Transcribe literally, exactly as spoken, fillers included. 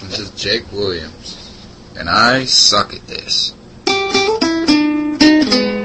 This is Jake Williams, and I suck at this.